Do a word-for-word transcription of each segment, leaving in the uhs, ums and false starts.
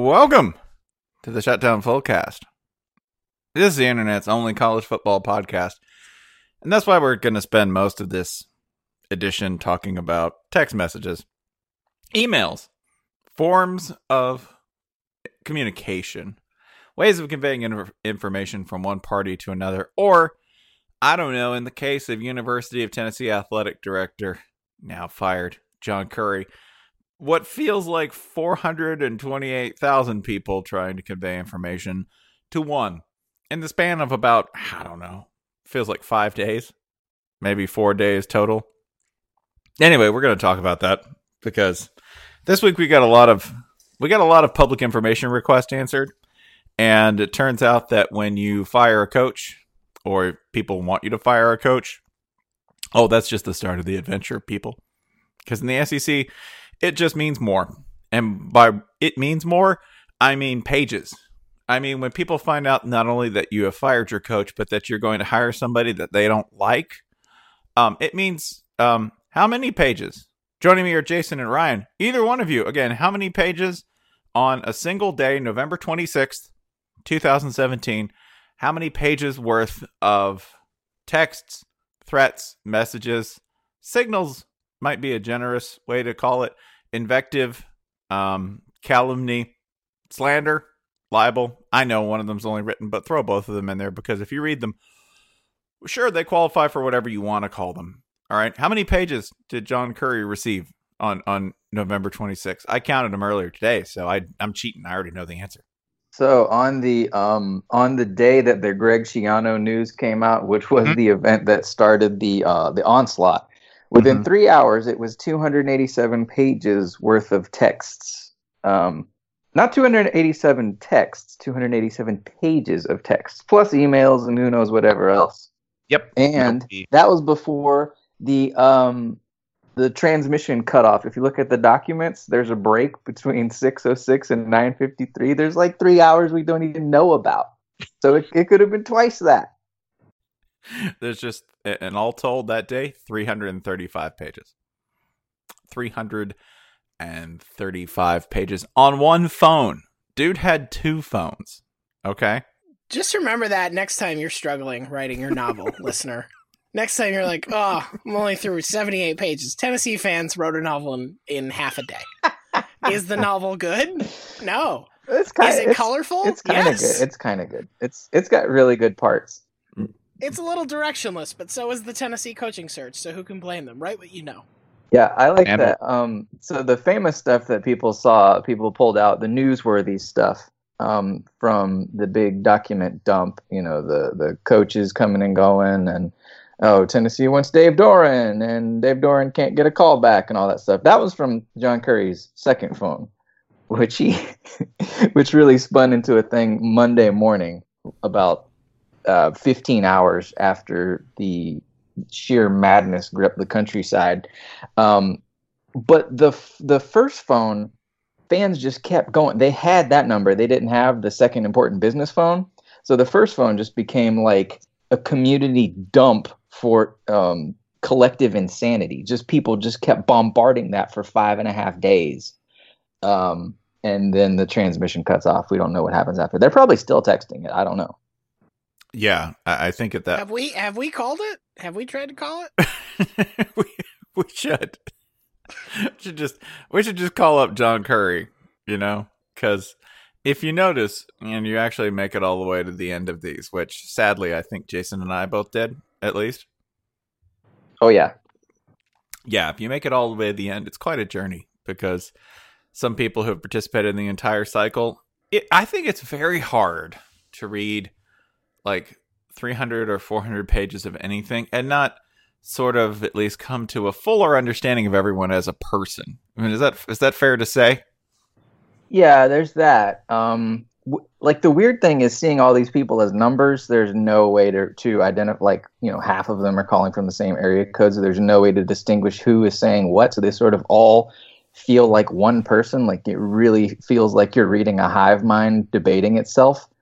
Welcome to the Shutdown Fullcast. This is the internet's only college football podcast, and that's why we're going to spend most of this edition talking about text messages, emails, forms of communication, ways of conveying in- information from one party to another, or, I don't know, in the case of University of Tennessee athletic director, now fired, John Currie, what feels like four hundred twenty-eight thousand people trying to convey information to one in the span of about, I don't know, feels like five days, maybe four days total. Anyway, we're going to talk about that because this week we got a lot of we got a lot of public information requests answered, and it turns out that when you fire a coach or people want you to fire a coach, oh, that's just the start of the adventure, people. Because in the S E C, it just means more. And by it means more, I mean pages. I mean, when people find out not only that you have fired your coach, but that you're going to hire somebody that they don't like, um, it means um, how many pages? Joining me are Jason and Ryan. Either one of you, again, how many pages on a single day, November twenty-sixth, twenty seventeen, how many pages worth of texts, threats, messages, signals, might be a generous way to call it, invective, um, calumny, slander, libel. I know one of them's only written, but throw both of them in there because if you read them, sure, they qualify for whatever you want to call them. All right. How many pages did John Currie receive on, on November twenty-sixth? I counted them earlier today, so I, I'm cheating. I already know the answer. So on the um on the day that the Greg Schiano news came out, which was mm-hmm. the event that started the uh, the onslaught, within mm-hmm. three hours, it was two hundred eighty-seven pages worth of texts. Um, not two hundred eighty-seven texts, two hundred eighty-seven pages of texts, plus emails and who knows whatever else. Yep. And yep. that was before the um the transmission cutoff. If you look at the documents, there's a break between six oh six and nine fifty-three. There's like three hours we don't even know about. So it, it could have been twice that. There's just, and all told that day, three hundred thirty-five pages. three hundred thirty-five pages on one phone. Dude had two phones. Okay? Just remember that next time you're struggling writing your novel, listener. Next time you're like, oh, I'm only through seventy-eight pages. Tennessee fans wrote a novel in, in half a day. Is the novel good? No. It's kinda, Is it it's, colorful? It's kind of yes. good. It's kind of good. It's It's got really good parts. It's a little directionless, but so is the Tennessee coaching search, so who can blame them? Write what you know. Yeah, I like and that. Um, so the famous stuff that people saw, people pulled out, the newsworthy stuff um, from the big document dump, you know, the, the coaches coming and going, and, oh, Tennessee wants Dave Doran, and Dave Doran can't get a call back and all that stuff. That was from John Currie's second phone, which he, which really spun into a thing Monday morning about Uh, fifteen hours after the sheer madness gripped the countryside. Um, but the the first phone, fans just kept going. They had that number. They didn't have the second important business phone. So the first phone just became like a community dump for um, collective insanity. Just people just kept bombarding that for five and a half days. Um, and then the transmission cuts off. We don't know what happens after. They're probably still texting it. I don't know. Yeah, I think at that. Have we have we called it? Have we tried to call it? we we should. we should just we should just call up John Currie, you know, because if you notice, and you actually make it all the way to the end of these, which sadly I think Jason and I both did, at least. Oh yeah, yeah. If you make it all the way to the end, it's quite a journey because some people who have participated in the entire cycle. It, I think it's very hard to read like three hundred or four hundred pages of anything and not sort of at least come to a fuller understanding of everyone as a person. I mean, is that is that fair to say? Yeah, there's that. Um, w- like the weird thing is seeing all these people as numbers. There's no way to to identify. Like, you know, half of them are calling from the same area code, so there's no way to distinguish who is saying what. So they sort of all feel like one person. Like it really feels like you're reading a hive mind debating itself.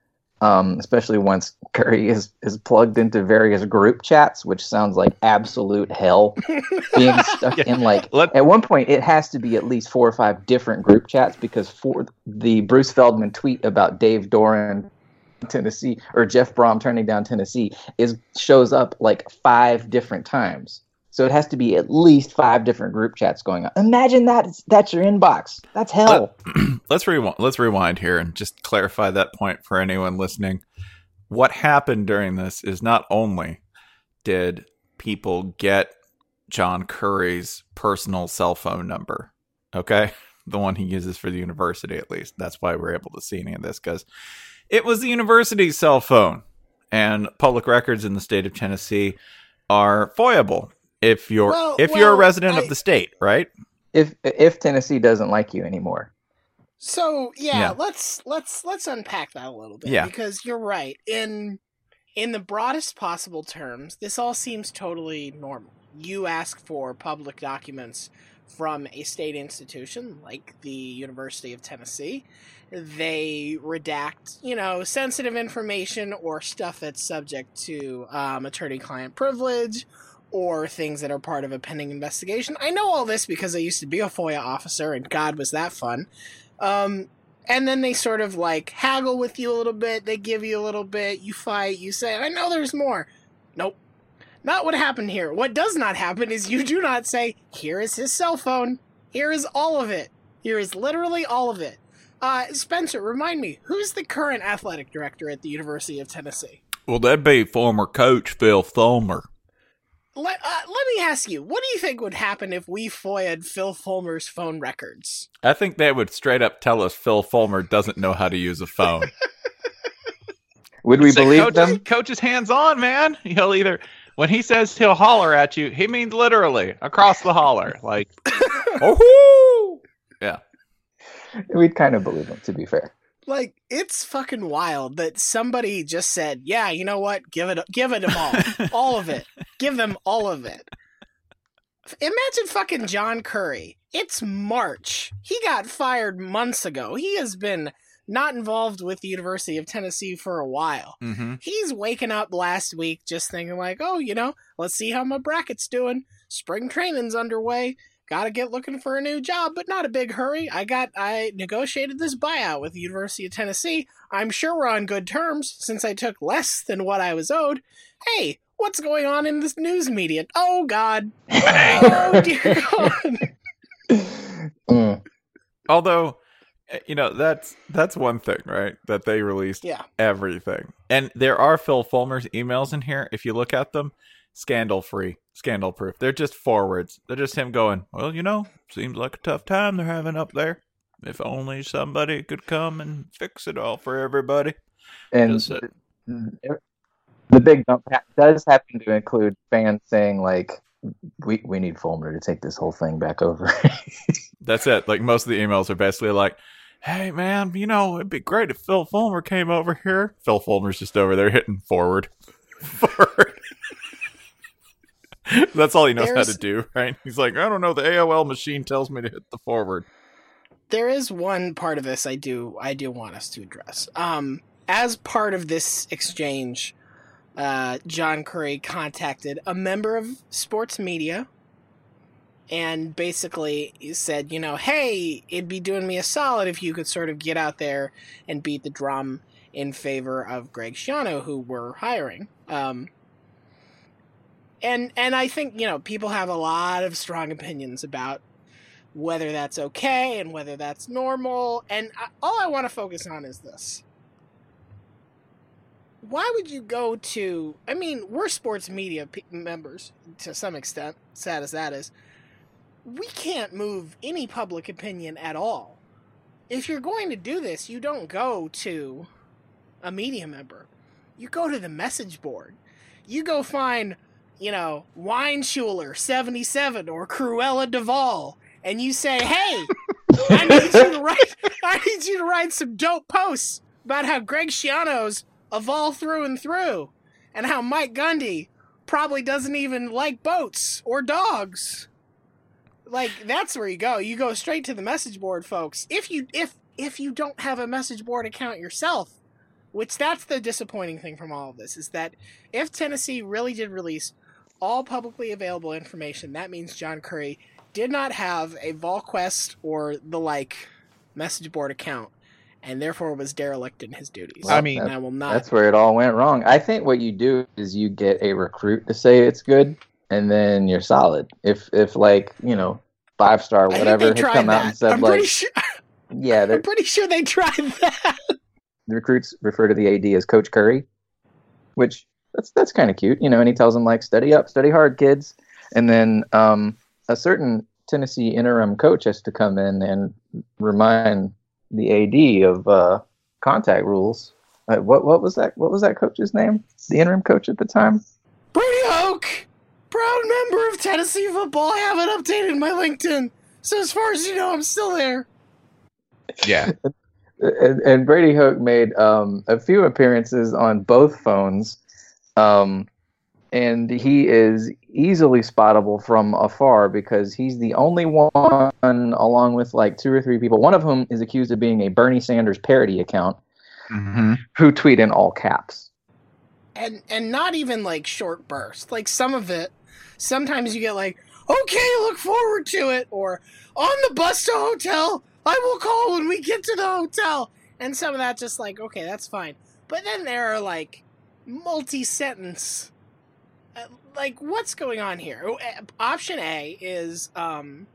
Um, especially once Curry is, is plugged into various group chats, which sounds like absolute hell. Being stuck yeah. in like Let- at one point, it has to be at least four or five different group chats because for the Bruce Feldman tweet about Dave Doran, Tennessee, or Jeff Brom turning down Tennessee is shows up like five different times. So it has to be at least five different group chats going on. Imagine that that's your inbox. That's hell. Let, let's rewind. Let's rewind here and just clarify that point for anyone listening. What happened during this is not only did people get John Curry's personal cell phone number, okay, the one he uses for the university at least. That's why we're able to see any of this, because it was the university's cell phone, and public records in the state of Tennessee are foiable. If you're well, if well, you're a resident I, of the state, right? If if Tennessee doesn't like you anymore. So yeah, yeah, let's let's let's unpack that a little bit. Yeah. Because you're right. In in the broadest possible terms, this all seems totally normal. You ask for public documents from a state institution like the University of Tennessee. They redact, you know, sensitive information or stuff that's subject to um, attorney-client privilege, or things that are part of a pending investigation. I know all this because I used to be a FOIA officer, and God, was that fun. Um, and then they sort of, like, haggle with you a little bit. They give you a little bit. You fight. You say, I know there's more. Nope. Not what happened here. What does not happen is you do not say, here is his cell phone. Here is all of it. Here is literally all of it. Uh, Spencer, remind me, who's the current athletic director at the University of Tennessee? Well, that'd be former coach Phil Fulmer. Let, uh, let me ask you, what do you think would happen if we FOIA'd Phil Fulmer's phone records? I think they would straight up tell us Phil Fulmer doesn't know how to use a phone. Would we Say, believe coach them? Is, coach is hands-on, man. He'll either, when he says he'll holler at you, he means literally across the holler. Like, oh, yeah. We'd kind of believe him, to be fair. Like, it's fucking wild that somebody just said, yeah, you know what? Give it, give it them all. All of it. Give them all of it. Imagine fucking John Curry. It's March. He got fired months ago. He has been not involved with the University of Tennessee for a while. Mm-hmm. He's waking up last week just thinking like, oh, you know, let's see how my bracket's doing. Spring training's underway. Gotta get looking for a new job, but not a big hurry. I got, I negotiated this buyout with the University of Tennessee. I'm sure we're on good terms since I took less than what I was owed. Hey, what's going on in this news media? Oh, God. Oh, dear God. Mm. Although, you know, that's that's one thing, right? That they released yeah. everything. And there are Phil Fulmer's emails in here. If you look at them, scandal-free, scandal-proof. They're just forwards. They're just him going, well, you know, seems like a tough time they're having up there. If only somebody could come and fix it all for everybody. And the, the big dump ha- does happen to include fans saying, like, we we need Fulmer to take this whole thing back over. That's it. Like, most of the emails are basically like, hey, man, you know, it'd be great if Phil Fulmer came over here. Phil Fulmer's just over there hitting forward. Forward. That's all he knows There's, how to do, right? He's like, I don't know, the A O L machine tells me to hit the forward. There is one part of this I do I do want us to address. Um, as part of this exchange, uh, John Curry contacted a member of sports media and basically said, you know, hey, it'd be doing me a solid if you could sort of get out there and beat the drum in favor of Greg Schiano, who we're hiring. Um, and and I think, you know, people have a lot of strong opinions about whether that's okay and whether that's normal. And I, all I want to focus on is this. Why would you go to, I mean, we're sports media p- members to some extent, sad as that is. We can't move any public opinion at all. If you're going to do this, you don't go to a media member. You go to the message board. You go find, you know, Weinschuler seventy-seven or Cruella Duvall, and you say, hey, I need you to write I need you to write some dope posts about how Greg Schiano's a Vol through and through, and how Mike Gundy probably doesn't even like boats or dogs. Like, that's where you go. You go straight to the message board, folks. If you if if you don't have a message board account yourself, which that's the disappointing thing from all of this, is that if Tennessee really did release all publicly available information, that means John Currie did not have a VolQuest or the like message board account, and therefore was derelict in his duties. I mean, and I will not. That's where it all went wrong. I think what you do is you get a recruit to say it's good, and then you're solid. If if like you know five star whatever had come that. out and said I'm like, pretty sure, yeah, I'm pretty sure they tried that. The recruits refer to the A D as Coach Currie, which that's that's kind of cute, you know. And he tells them like, study up, study hard, kids. And then um, a certain Tennessee interim coach has to come in and remind the A D of uh, contact rules. Uh, what what was that? What was that coach's name? The interim coach at the time? Brady Hoke, proud member of Tennessee football. I haven't updated my LinkedIn, so as far as you know, I'm still there. Yeah. And, and Brady Hoke made um, a few appearances on both phones, um, and he is easily spottable from afar because he's the only one, along with like two or three people, one of whom is accused of being a Bernie Sanders parody account, Mm-hmm. who tweet in all caps. And and not even like short bursts. Like some of it, sometimes you get like, okay, look forward to it, or on the bus to hotel, I will call when we get to the hotel. And some of that just like, okay, that's fine. But then there are like multi-sentence, uh, like what's going on here? Oh, uh, Option A is um,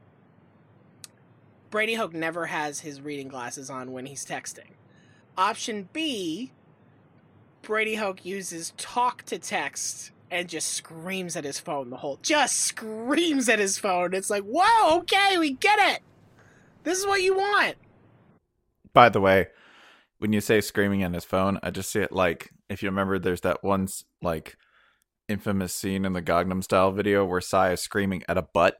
Brady Hoke never has his reading glasses on when he's texting. Option B, Brady Hoke uses talk to text and just screams at his phone the whole, just screams at his phone. It's like, whoa, okay, we get it. This is what you want. By the way, when you say screaming at his phone, I just see it like, if you remember, there's that one like infamous scene in the Gangnam Style video where Psy is screaming at a butt.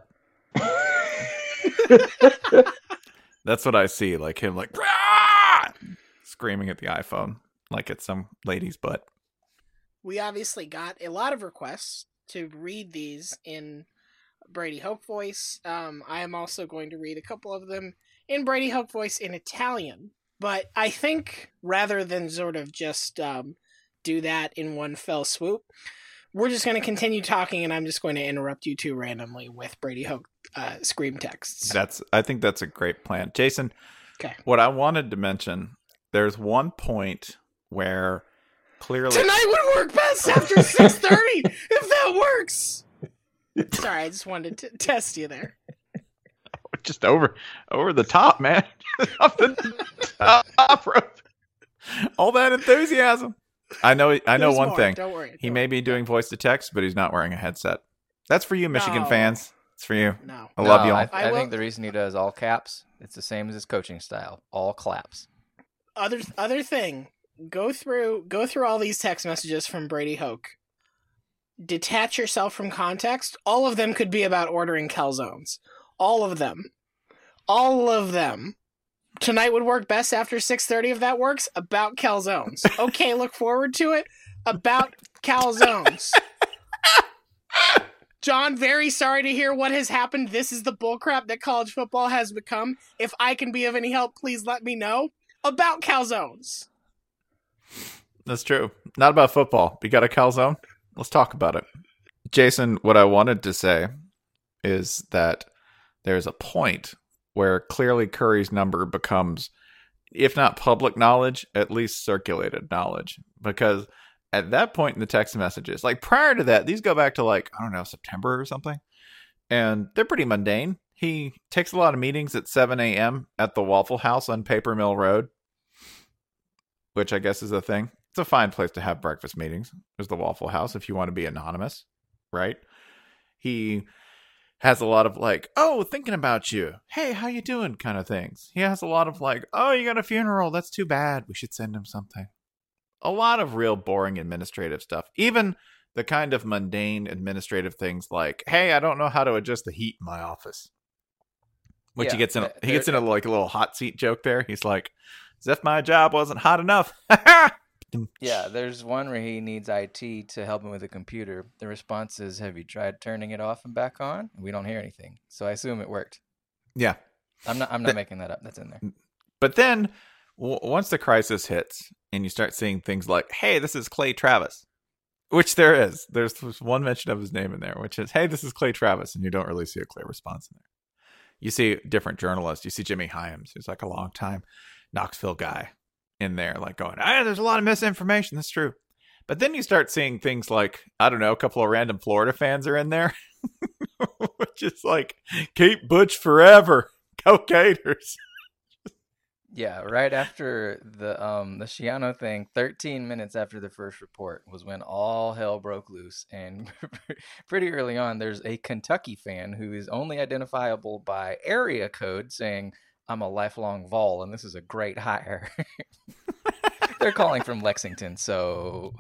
That's what I see, like him like "Rah!" screaming at the iPhone like it's some lady's butt. We obviously got a lot of requests to read these in Brady Hoke voice. Um, I am also going to read a couple of them in Brady Hoke voice in Italian. But I think rather than sort of just um, do that in one fell swoop, we're just going to continue talking, and I'm just going to interrupt you two randomly with Brady Hoke uh, scream texts. That's. I think that's a great plan. Jason, okay. What I wanted to mention, there's one point where clearly... Tonight would work best after six thirty, if that works! Sorry, I just wanted to test you there. Just over over the top, man. Off the top rope. All that enthusiasm. I know I know There's one more. thing. Don't worry. He Don't may worry. be doing voice to text, but he's not wearing a headset. That's for you, Michigan No. fans. It's for you. No. I love No, you all. I, I I will- think the reason he does all caps, it's the same as his coaching style. All claps. Other other thing, go through go through all these text messages from Brady Hoke. Detach yourself from context. All of them could be about ordering calzones. All of them. All of them. Tonight would work best after six thirty if that works. About calzones. Okay, look forward to it. About calzones. John, very sorry to hear what has happened. This is the bullcrap that college football has become. If I can be of any help, please let me know. About calzones. That's true. Not about football. You got a calzone? Let's talk about it. Jason, what I wanted to say is that there's a point where clearly Curry's number becomes, if not public knowledge, at least circulated knowledge. Because at that point in the text messages, like prior to that, these go back to like, I don't know, September or something. And they're pretty mundane. He takes a lot of meetings at seven a.m. at the Waffle House on Paper Mill Road, which I guess is a thing. It's a fine place to have breakfast meetings. There's the Waffle House if you want to be anonymous, right? He has a lot of like, oh, thinking about you. Hey, how you doing? Kind of things. He has a lot of like, oh, you got a funeral. That's too bad. We should send him something. A lot of real boring administrative stuff. Even the kind of mundane administrative things like, hey, I don't know how to adjust the heat in my office. Which Yeah, he gets in. uh, He gets in there- a like a little hot seat joke there. He's like, as if my job wasn't hot enough. Yeah, there's one where he needs I T to help him with a computer. The response is, have you tried turning it off and back on? We don't hear anything. So I assume it worked. Yeah. I'm not I'm not Th- making that up. That's in there. But then, w- once the crisis hits, and you start seeing things like, hey, this is Clay Travis, which there is. There's one mention of his name in there, which is, hey, this is Clay Travis, and you don't really see a clear response in there. You see different journalists. You see Jimmy Hyams, who's like a long time Knoxville guy in there, like going, ah, there's a lot of misinformation. That's true. But then you start seeing things like, I don't know, a couple of random Florida fans are in there, which is like, keep Butch forever. Go Gators. Yeah, right after the um the Schiano thing, thirteen minutes after the first report was when all hell broke loose. And pretty early on, there's a Kentucky fan who is only identifiable by area code saying, I'm a lifelong Vol, and this is a great hire. They're calling from Lexington, so...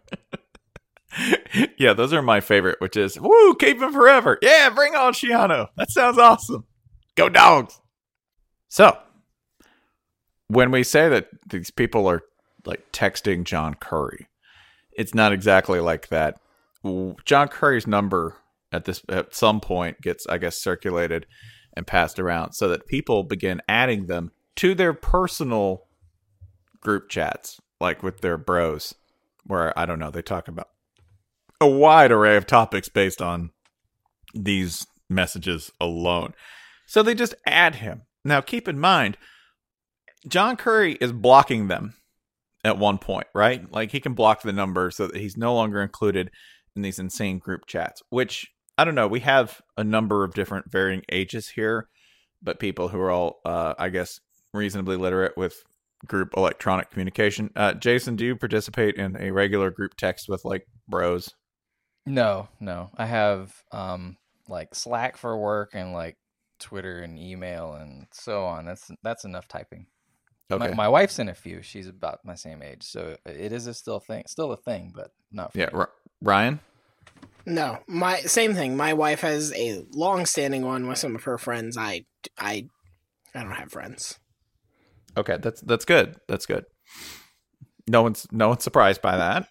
Yeah, those are my favorite, which is, woo, keep him forever. Yeah, bring on Schiano. That sounds awesome. Go Dogs. So... when we say that these people are like texting John Currie, it's not exactly like that. John Currie's number at this at some point gets, I guess, circulated and passed around so that people begin adding them to their personal group chats, like with their bros, where, I don't know, they talk about a wide array of topics based on these messages alone. So they just add him. Now, keep in mind, John Currie is blocking them at one point, right? Like, he can block the number so that he's no longer included in these insane group chats, which, I don't know, we have a number of different varying ages here, but people who are all, uh, I guess, reasonably literate with group electronic communication. Uh, Jason, do you participate in a regular group text with, like, bros? No, no. I have, um, like, Slack for work and, like, Twitter and email and so on. That's that's enough typing. Okay. My, my wife's in a few. She's about my same age, so it is a still thing, still a thing, but not for yeah. me. R- Ryan? No, my same thing. My wife has a long-standing one with some of her friends. I, I, I don't have friends. Okay, that's that's good. That's good. No one's no one's surprised by that,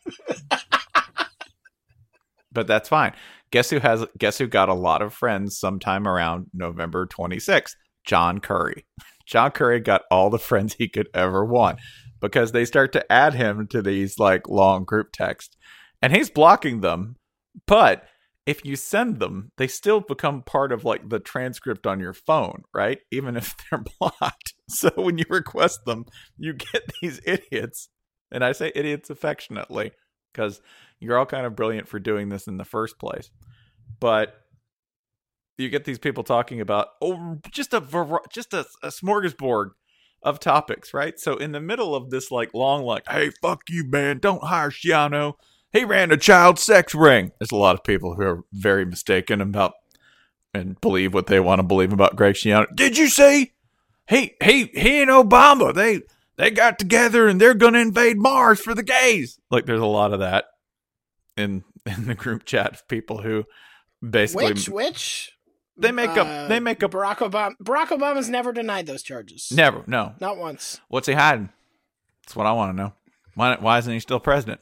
but that's fine. Guess who has? Guess who got a lot of friends sometime around November twenty-sixth? John Currie. John Currie got all the friends he could ever want because they start to add him to these like long group texts, and he's blocking them. But if you send them, they still become part of like the transcript on your phone, right? Even if they're blocked. So when you request them, you get these idiots, and I say idiots affectionately because you're all kind of brilliant for doing this in the first place. But you get these people talking about, oh, just a just a, a smorgasbord of topics, right? So in the middle of this like long, like, hey, fuck you, man, don't hire Schiano. He ran a child sex ring. There's a lot of people who are very mistaken about and believe what they want to believe about Greg Schiano. Did you see? He he he and Obama, they they got together and they're gonna invade Mars for the gays. Like, there's a lot of that in in the group chat of people who basically Which which they make uh, up they make up Barack Obama. Barack Obama's never denied those charges. Never, no, not once. What's he hiding? That's what I want to know. Why why isn't he still president?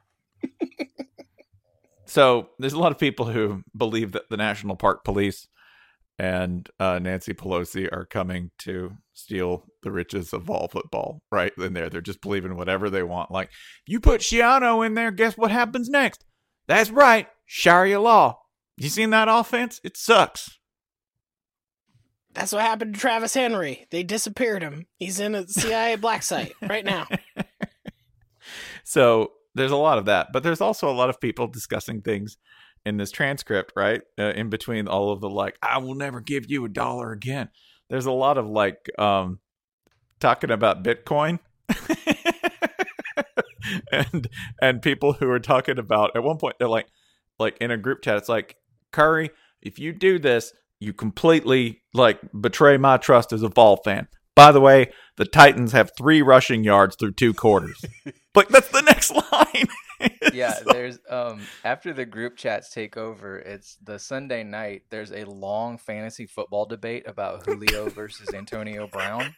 So there's a lot of people who believe that the National Park Police and uh, Nancy Pelosi are coming to steal the riches of all football, right? In there, they're just believing whatever they want. Like, you put Schiano in there, guess what happens next? That's right, Sharia law. You seen that offense? It sucks. That's what happened to Travis Henry. They disappeared him. He's in a C I A black site right now. So there's a lot of that, but there's also a lot of people discussing things in this transcript, right? Uh, in between all of the like, I will never give you a dollar again. There's a lot of like um, talking about Bitcoin and and people who are talking about, at one point they're like, like in a group chat, it's like, Curry, if you do this, you completely like betray my trust as a Vol fan. By the way, the Titans have three rushing yards through two quarters. Like, that's the next line. Yeah, so... there's um after the group chats take over, it's the Sunday night. There's a long fantasy football debate about Julio versus Antonio Brown.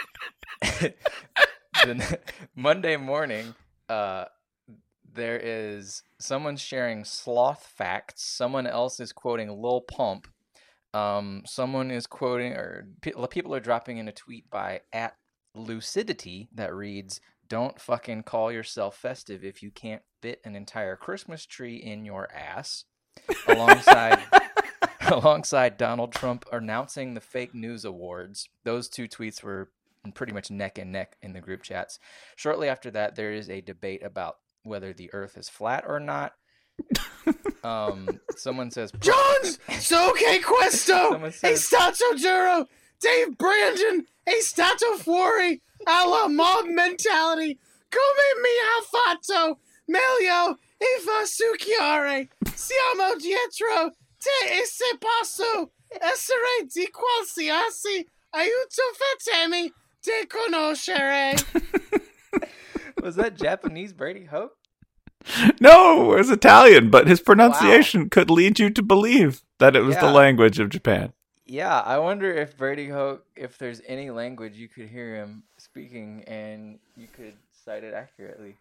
Then Monday morning, uh, there is someone sharing sloth facts. Someone else is quoting Lil Pump. Um, someone is quoting, or pe- people are dropping in a tweet by at Lucidity that reads, don't fucking call yourself festive if you can't fit an entire Christmas tree in your ass. Alongside alongside Donald Trump announcing the fake news awards. Those two tweets were pretty much neck and neck in the group chats. Shortly after that, there is a debate about whether the earth is flat or not. Um, someone says, Jones, so que questo, e stato duro, Dave Brandon, e stato fuori, alla mob mentality, come mi ha fatto, meglio, e fa succhiare, siamo dietro, te e se posso, essere di qualsiasi, aiuto fatemi, te conoscere. Was that Japanese Brady Hoke? No, it was Italian, but his pronunciation wow. could lead you to believe that it was yeah. the language of Japan. Yeah, I wonder if Brady Hoke, if there's any language you could hear him speaking and you could cite it accurately.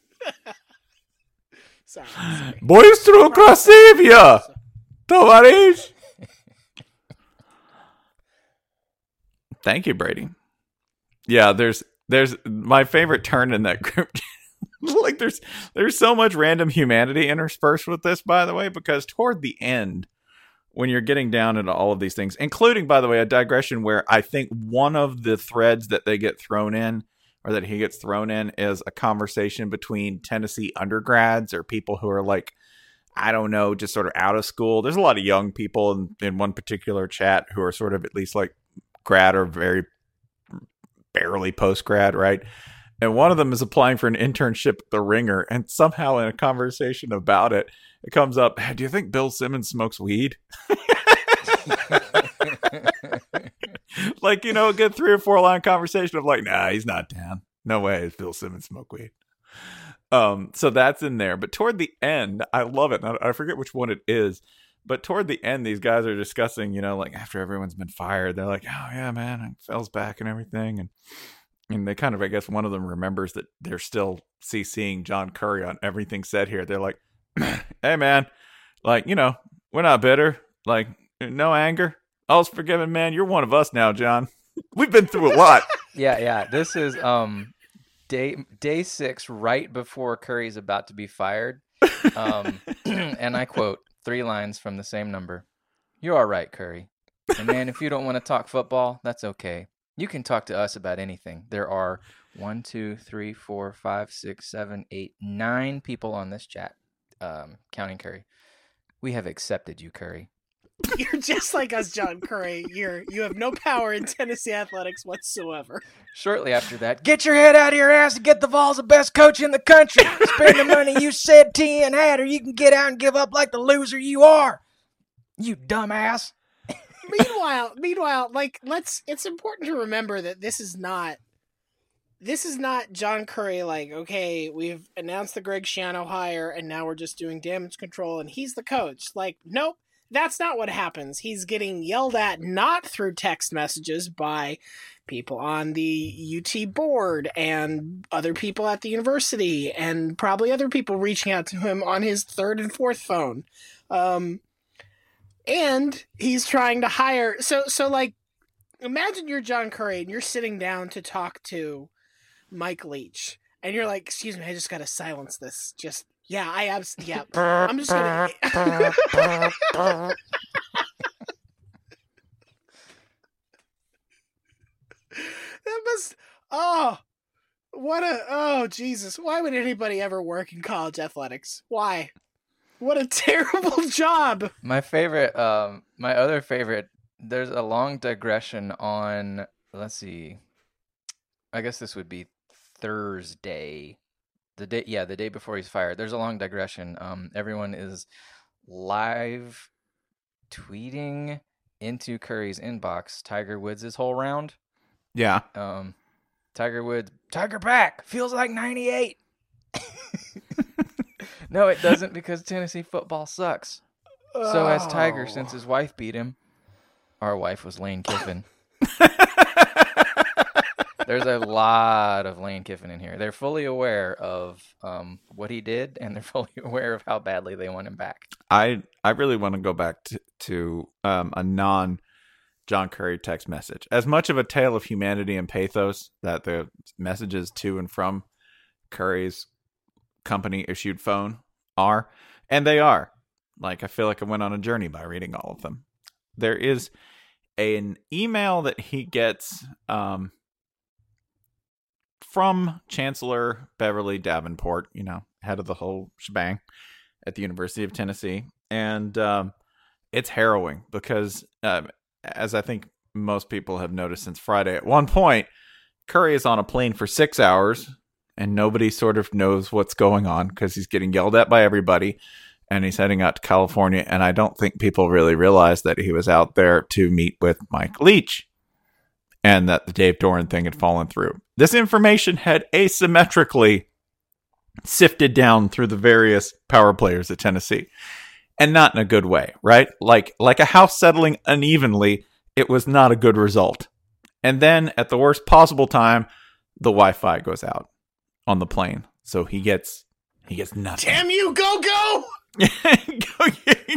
Sorry. sorry. Boistro Krasivia! Tovarish! Thank you, Brady. Yeah, there's there's my favorite turn in that group. Like there's there's so much random humanity interspersed with this, by the way, because toward the end, when you're getting down into all of these things, including, by the way, a digression where I think one of the threads that they get thrown in, or that he gets thrown in, is a conversation between Tennessee undergrads or people who are like, I don't know, just sort of out of school. There's a lot of young people in, in one particular chat who are sort of at least like grad or very barely post-grad, right? And one of them is applying for an internship at The Ringer, and somehow in a conversation about it, it comes up, hey, do you think Bill Simmons smokes weed? Like, you know, a good three or four line conversation of like, nah, he's not down. No way does Bill Simmons smoke weed. Um, so that's in there. But toward the end, I love it. I, I forget which one it is. But toward the end, these guys are discussing, you know, like after everyone's been fired, they're like, oh, yeah, man, I fell's back and everything. And And they kind of, I guess one of them remembers that they're still CCing John Curry on everything said here. They're like, hey, man, like, you know, we're not bitter. Like, no anger. All's forgiven, man. You're one of us now, John. We've been through a lot. Yeah, yeah. This is um day day six, right before Curry's about to be fired. Um, and I quote three lines from the same number. You're all right, Curry. And, man, if you don't want to talk football, that's okay. You can talk to us about anything. There are one, two, three, four, five, six, seven, eight, nine people on this chat, um, counting Curry. We have accepted you, Curry. You're just like us, John Curry. You're you have no power in Tennessee athletics whatsoever. Shortly after that, get your head out of your ass and get the Vols the best coach in the country. Spend the money you said T N had, or you can get out and give up like the loser you are. You dumbass. Meanwhile, meanwhile, like let's. It's important to remember that this is not. This is not John Curry. Like, okay, we've announced the Greg Schiano hire, and now we're just doing damage control, and he's the coach. Like, nope, that's not what happens. He's getting yelled at not through text messages by people on the U T board and other people at the university, and probably other people reaching out to him on his third and fourth phone. Um. And he's trying to hire. So, so like, imagine you're John Curry and you're sitting down to talk to Mike Leach, and you're like, "Excuse me, I just got to silence this." Just yeah, I abs- yeah, I'm just gonna. That must. Oh, what a. Oh Jesus! Why would anybody ever work in college athletics? Why? What a terrible job. My favorite, um, my other favorite, there's a long digression on, let's see, I guess this would be Thursday. The day, yeah, the day before he's fired. There's a long digression. Um, everyone is live tweeting into Curry's inbox Tiger Woods' whole round. Yeah. Um, Tiger Woods, Tiger Pack, feels like ninety-eight. No, it doesn't, because Tennessee football sucks. Oh. So has Tiger, since his wife beat him. Our wife was Lane Kiffin. There's a lot of Lane Kiffin in here. They're fully aware of um, what he did, and they're fully aware of how badly they want him back. I I really want to go back to, to um, a non-John Curry text message. As much of a tale of humanity and pathos that the messages to and from Curry's company issued phone are, and they are. Like, I feel like I went on a journey by reading all of them. There is an email that he gets um, from Chancellor Beverly Davenport, you know, head of the whole shebang at the University of Tennessee. And um, it's harrowing because, uh, as I think most people have noticed since Friday, at one point, Curry is on a plane for six hours and nobody sort of knows what's going on because he's getting yelled at by everybody. And he's heading out to California, and I don't think people really realized that he was out there to meet with Mike Leach and that the Dave Doran thing had fallen through. This information had asymmetrically sifted down through the various power players at Tennessee, and not in a good way, right? Like, like a house settling unevenly, it was not a good result. And then at the worst possible time, the Wi-Fi goes out on the plane, so he gets he gets nothing. Damn you, go go! go, go,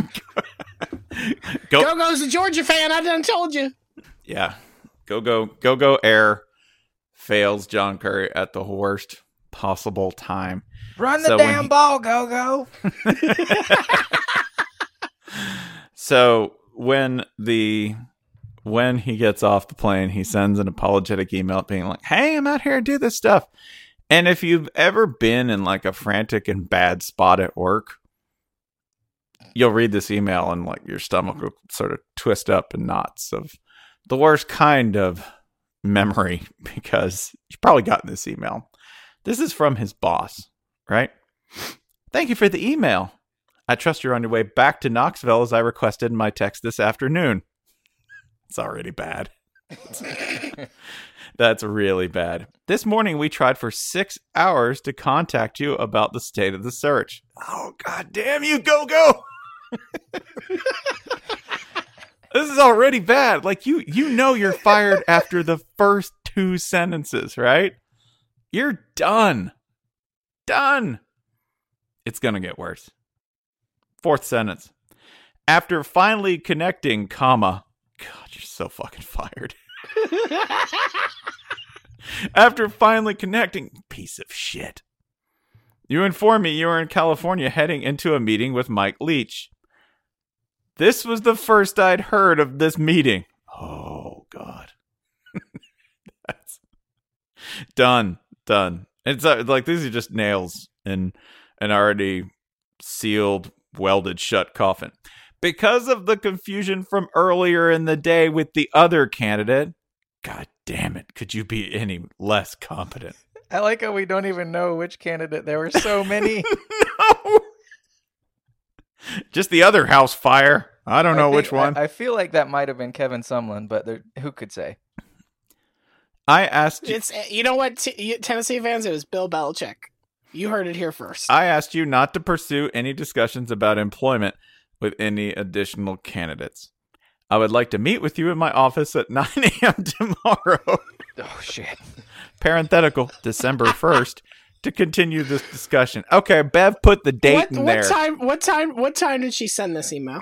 go. Go Go's a Georgia fan. I done told you. Yeah, go go go go. Air fails John Curry at the worst possible time. Run the so damn he, ball, go go. So when the when he gets off the plane, he sends an apologetic email being like, "Hey, I'm out here to do this stuff." And if you've ever been in like a frantic and bad spot at work, you'll read this email and like your stomach will sort of twist up in knots of the worst kind of memory because you've probably gotten this email. This is from his boss, right? "Thank you for the email. I trust you're on your way back to Knoxville as I requested in my text this afternoon." It's already bad. That's really bad. "This morning we tried for six hours to contact you about the state of the search." Oh, God damn you, go go. This is already bad. Like, you you know you're fired after the first two sentences, right? You're done. Done. It's gonna get worse. Fourth sentence. "After finally connecting, comma." God, you're so fucking fired. "After finally connecting, piece of shit. You informed me you were in California heading into a meeting with Mike Leach. This was the first I'd heard of this meeting." Oh, God. That's done. Done. It's uh, like these are just nails in an already sealed, welded shut coffin. "Because of the confusion from earlier in the day with the other candidate." God damn it. Could you be any less competent? I like how we don't even know which candidate. There were so many. No. Just the other house fire. I don't know I think, which one. I, I feel like that might have been Kevin Sumlin, but there, who could say? I asked you. It's you know what, T- Tennessee fans, it was Bill Belichick. You heard it here first. I asked you not to pursue any discussions about employment with any additional candidates. I would like to meet with you in my office at nine a.m. tomorrow. Oh, shit. Parenthetical, December first, to continue this discussion. Okay, Bev put the date what, in what there. Time, what time? What time did she send this email?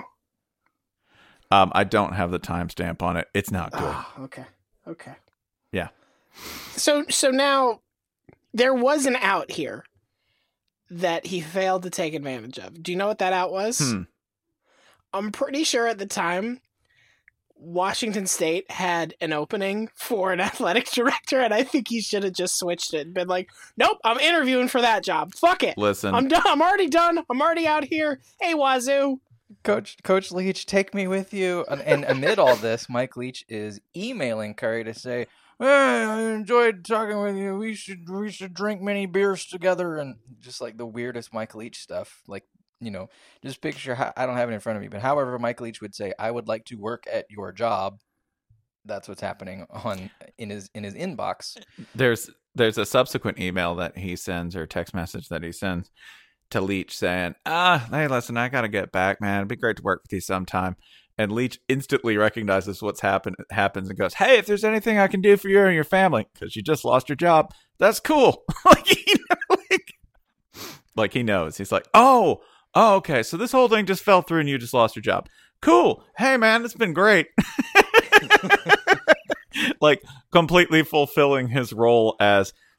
Um, I don't have the timestamp on it. It's not good. Oh, okay. Okay. Yeah. So so now there was an out here that he failed to take advantage of. Do you know what that out was? Hmm. I'm pretty sure at the time Washington State had an opening for an athletic director, and I think he should have just switched it and been like, "Nope, I'm interviewing for that job. Fuck it. Listen. I'm done. I'm already done. I'm already out here. Hey, Wazoo." Coach Coach Leach, take me with you. And, and amid all this, Mike Leach is emailing Curry to say, "Hey, I enjoyed talking with you. We should we should drink many beers together," and just like the weirdest Mike Leach stuff. Like, you know, just picture how, I don't have it in front of me, but however Mike Leach would say, "I would like to work at your job." That's what's happening on in his in his inbox. There's there's a subsequent email that he sends or text message that he sends to Leach saying, "Ah, hey, listen, I gotta get back, man. It'd be great to work with you sometime." And Leach instantly recognizes what's happen happens and goes, "Hey, if there's anything I can do for you and your family, because you just lost your job, that's cool." like, he, like, like he knows. He's like, "Oh, oh, okay. So this whole thing just fell through and you just lost your job. Cool. Hey, man, it's been great." Like completely fulfilling his role as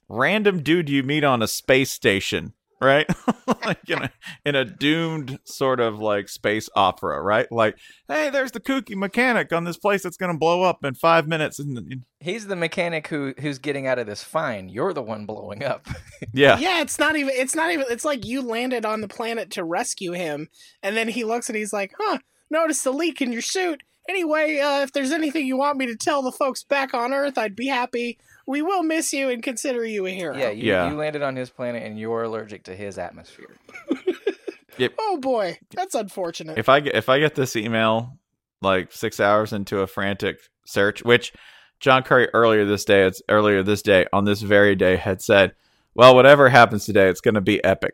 random dude you meet on a space station, right? Like in a, in a doomed sort of like space opera, right? Like, hey, there's the kooky mechanic on this place that's going to blow up in five minutes. And he's the mechanic who who's getting out of this fine. You're the one blowing up. yeah. Yeah, it's not even it's not even it's like you landed on the planet to rescue him, and then he looks and he's like, huh, notice the leak in your suit. Anyway, uh, if there's anything you want me to tell the folks back on Earth, I'd be happy. We will miss you and consider you a hero. Yeah, you, Yeah. you landed on his planet and you're allergic to his atmosphere. Yep. Oh boy, that's unfortunate. If I get if I get this email like six hours into a frantic search, which John Curry earlier this day, it's earlier this day on this very day had said, well, whatever happens today, it's going to be epic.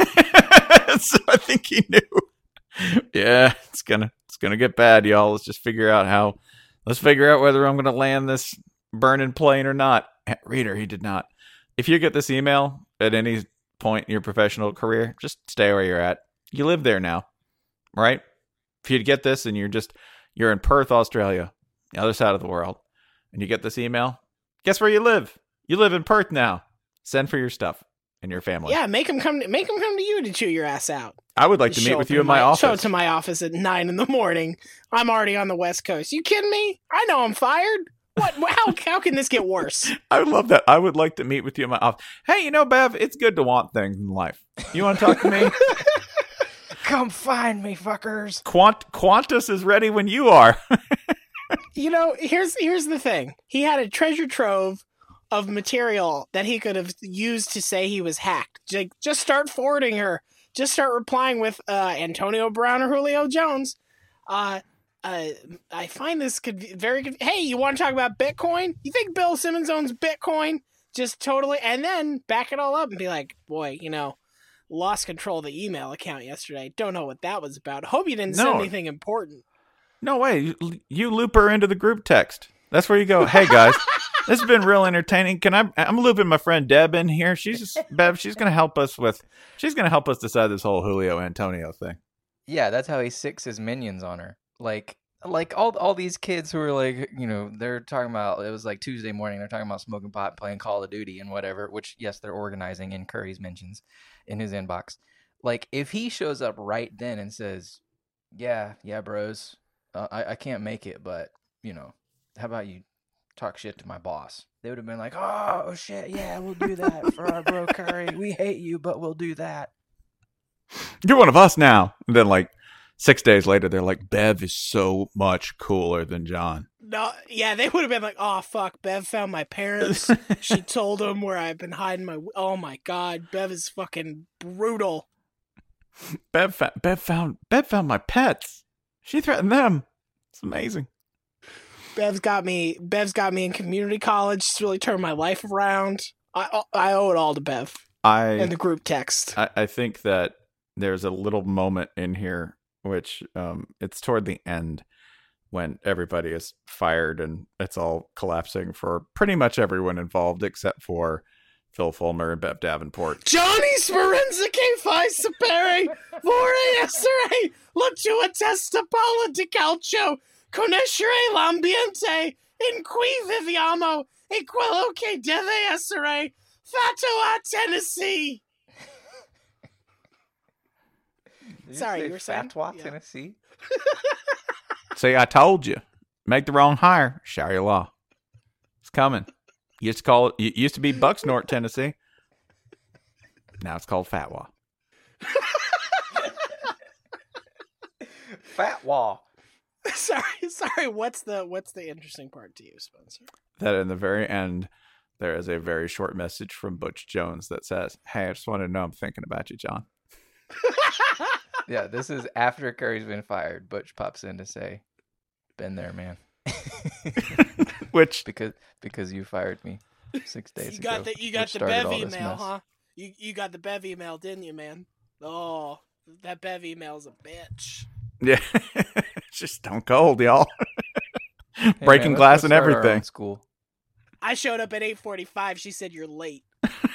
So I think he knew. Yeah, it's gonna it's gonna get bad, y'all. Let's just figure out how. Let's figure out whether I'm going to land this burning plane or not. Reader, he did not. If you get this email at any point in your professional career, just stay where you're at. You live there now, right? If you get this and you're just you're in Perth, Australia, the other side of the world, and you get this email, guess where you live? You live in Perth now. Send for your stuff and your family. Yeah, make him come. Make him come to you to chew your ass out. I would like to Show meet up with you in my Show up office. to my office at nine in the morning. I'm already on the West Coast. You kidding me? I know I'm fired. What? How? How can this get worse? I would love that. I would like to meet with you in my office. Hey, you know, Bev, it's good to want things in life. You want to talk to me? Come find me, fuckers. Quant Qantas is ready when you are. You know, here's here's the thing. He had a treasure trove of material that he could have used to say he was hacked. Like, just start forwarding her. Just start replying with uh, Antonio Brown or Julio Jones. Uh, uh, I find this could be very good. Hey, you want to talk about Bitcoin? You think Bill Simmons owns Bitcoin? Just totally, and then back it all up and be like, boy, you know, lost control of the email account yesterday. Don't know what that was about. Hope you didn't No. send anything important. No way. You, you loop her into the group text. That's where you go. Hey, guys, this has been real entertaining. Can I? I'm looping my friend Deb in here. She's just, Bev. She's going to help us with. She's going to help us decide this whole Julio Antonio thing. Yeah, that's how he sicks his minions on her. Like, like all all these kids who are like, you know, they're talking about. It was like Tuesday morning. They're talking about smoking pot, playing Call of Duty, and whatever. Which, yes, they're organizing in Curry's mentions in his inbox. Like, if he shows up right then and says, "Yeah, yeah, bros, uh, I I can't make it, but you know, how about you talk shit to my boss?" They would have been like, "Oh shit, yeah, we'll do that for our bro Curry. We hate you, but we'll do that." You're one of us now. And then, like six days later, they're like, Bev is so much cooler than John. No, yeah, they would have been like, "Oh fuck, Bev found my parents. She told them where I've been hiding my. Oh my god, Bev is fucking brutal." Bev, fa- Bev found Bev found my pets. She threatened them. It's amazing. Bev's got me. Bev's got me in community college. She's really turned my life around. I I owe it all to Bev I and the group text. I, I think that there's a little moment in here which um it's toward the end when everybody is fired and it's all collapsing for pretty much everyone involved except for Phil Fulmer and Bev Davenport. Johnny Speranza che fai sapere vorrei essere la tua testa palla di calcio conoscere l'ambiente in cui viviamo e quello che deve essere fatto a Tennessee. Did Sorry, say you were saying? Fatwa, Yeah. Tennessee? See, I told you. Make the wrong hire. Sharia law. It's coming. You used to call it, it used to be Bucksnort, Tennessee. Now it's called Fatwa. Fatwa. Sorry, sorry. What's the what's the interesting part to you, Spencer? That in the very end, there is a very short message from Butch Jones that says, "Hey, I just wanted to know I'm thinking about you, John." Yeah, this is after Curry's been fired. Butch pops in to say, "Been there, man." Which because because you fired me six days You got ago. the you got which the started Bev all this email, mess. huh? You you got the Bev email, didn't you, man? Oh, that Bev email's a bitch. yeah, it's just stone cold, y'all. Hey, Breaking man, let's glass go and start our own everything. School. I showed up at eight forty-five. She said you're late.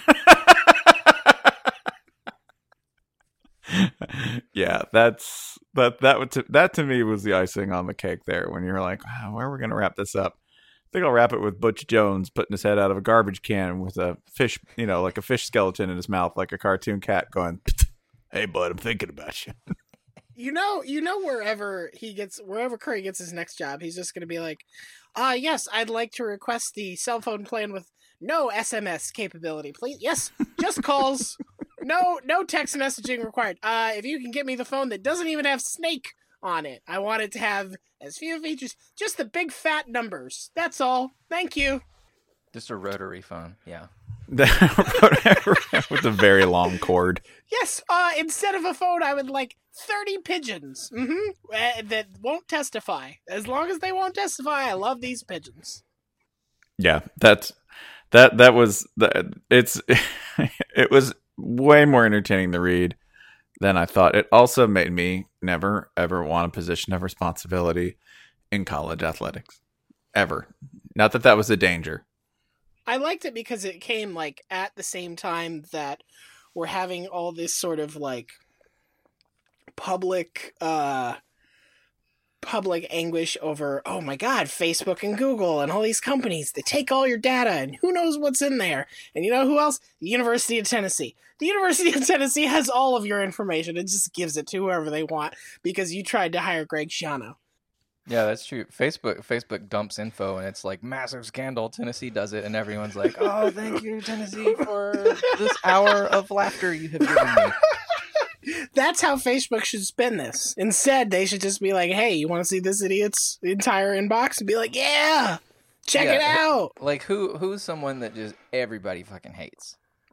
Yeah, that's that that would t- that to me was the icing on the cake there when you were like, wow, where are we gonna wrap this up? think I'll wrap it with Butch Jones putting his head out of a garbage can with a fish, you know, like a fish skeleton in his mouth, like a cartoon cat going, "Hey, bud, I'm thinking about you." You know, you know, wherever he gets, wherever Curry gets his next job, he's just going to be like, ah, uh, yes, I'd like to request the cell phone plan with no S M S capability, please. Yes, just calls. No, no text messaging required. Uh, if you can get me the phone that doesn't even have Snake on it, I want it to have as few features, just the big fat numbers. That's all. Thank you. Just a rotary phone, yeah. With a very long cord. Yes, uh, instead of a phone, I would like thirty pigeons mm-hmm, uh, that won't testify. As long as they won't testify, I love these pigeons. Yeah, that's that. That was the. It's it was way more entertaining to read than I thought. It also made me never ever want a position of responsibility in college athletics, ever. Not that that was a danger. I liked it because it came like at the same time that we're having all this sort of like public uh public anguish over, oh my god, Facebook and Google and all these companies, they take all your data and who knows what's in there. And you know who else? The University of Tennessee. The University of Tennessee has all of your information. It just gives it to whoever they want because you tried to hire Greg Schiano. Yeah, that's true. Facebook Facebook dumps info and it's like massive scandal. Tennessee does it and everyone's like, oh, thank you, Tennessee, for this hour of laughter you have given me. That's how Facebook should spin this. Instead, they should just be like, hey, you want to see this idiot's entire inbox? And be like, yeah, check yeah, it out. Like, who who's someone that just everybody fucking hates?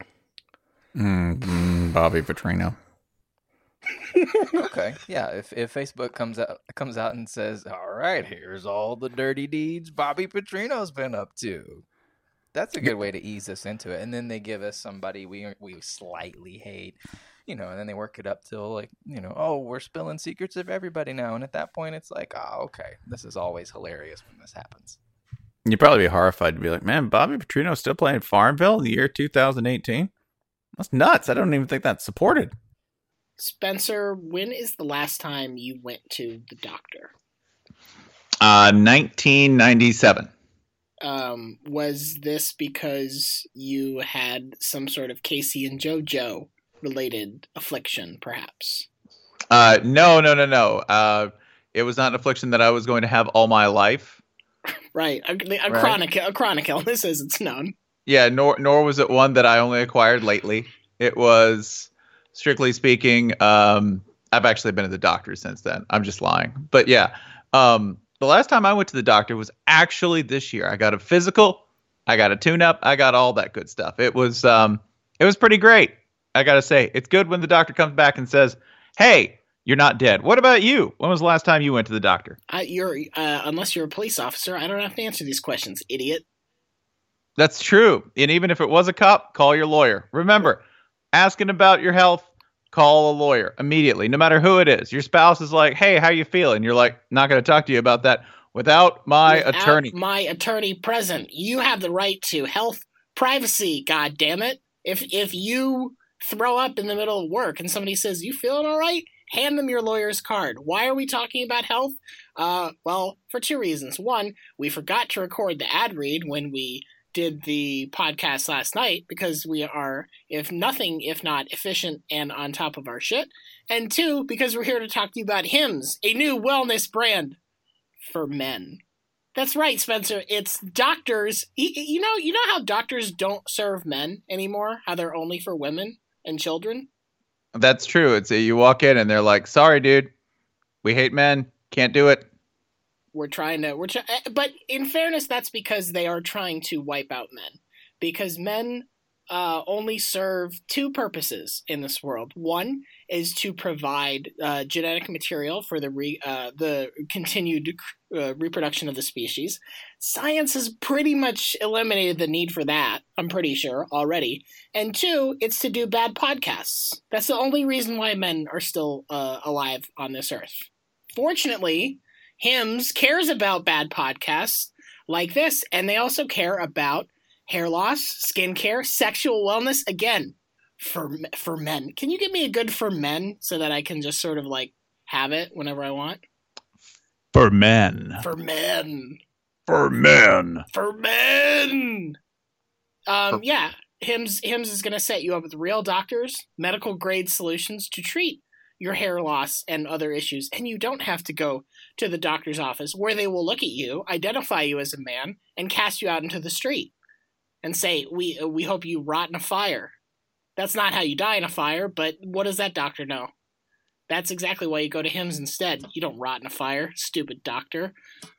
Mm, Bobby Petrino. Okay, yeah. If if Facebook comes out comes out and says, "All right, here's all the dirty deeds Bobby Petrino's been up to," that's a good way to ease us into it. And then they give us somebody we we slightly hate, you know, and then they work it up till like, you know, oh, we're spilling secrets of everybody now. And at that point, it's like, oh, okay, this is always hilarious when this happens. You'd probably be horrified to be like, man, Bobby Petrino's still playing Farmville in the year two thousand eighteen. That's nuts. I don't even think that's supported. Spencer, when is the last time you went to the doctor? Uh, nineteen ninety-seven. Um, was this because you had some sort of Casey and JoJo related affliction, perhaps? Uh, no, no, no, no. Uh, it was not an affliction that I was going to have all my life. Right, a, a Right. chronic, a chronic illness, as it's known. Yeah, nor nor was it one that I only acquired lately. It was, strictly speaking, um, I've actually been to the doctor since then. I'm just lying. But yeah, um, the last time I went to the doctor was actually this year. I got a physical, I got a tune-up, I got all that good stuff. It was um, it was pretty great. I gotta say, it's good when the doctor comes back and says, "Hey, you're not dead." What about you? When was the last time you went to the doctor? I, you're uh, unless you're a police officer, I don't have to answer these questions, idiot. That's true. And even if it was a cop, call your lawyer. Remember, asking about your health, call a lawyer immediately, no matter who it is. Your spouse is like, "Hey, how you feeling?" You're like, "Not going to talk to you about that without my Without attorney." my attorney present. You have the right to health privacy, god damn it. If if you throw up in the middle of work and somebody says, "You feeling all right?" hand them your lawyer's card. Why are we talking about health? Uh, well, for two reasons. One, we forgot to record the ad read when we did the podcast last night because we are, if nothing, if not efficient and on top of our shit. And two, because we're here to talk to you about Hims, a new wellness brand for men. That's right, Spencer. It's doctors. You know, you know how doctors don't serve men anymore? How they're only for women and children? That's true. It's a, you walk in and they're like, "Sorry, dude, we hate men. Can't do it." We're trying to, we're try- but in fairness, that's because they are trying to wipe out men. Because men uh, only serve two purposes in this world. One is to provide uh, genetic material for the re- uh, the continued uh, reproduction of the species. Science has pretty much eliminated the need for that, I'm pretty sure, already. And two, it's to do bad podcasts. That's the only reason why men are still uh, alive on this earth. Fortunately, Hims cares about bad podcasts like this, and they also care about hair loss, skincare, sexual wellness, again, for for men. Can you give me a good for men so that I can just sort of like have it whenever I want? For men. For men. For men. For men. Um, yeah, Hims Hims is going to set you up with real doctors, medical grade solutions to treat your hair loss and other issues, and you don't have to go to the doctor's office where they will look at you, identify you as a man, and cast you out into the street and say, "We we hope you rot in a fire." That's not how you die in a fire, but what does that doctor know? That's exactly why you go to Hims instead. You don't rot in a fire, stupid doctor.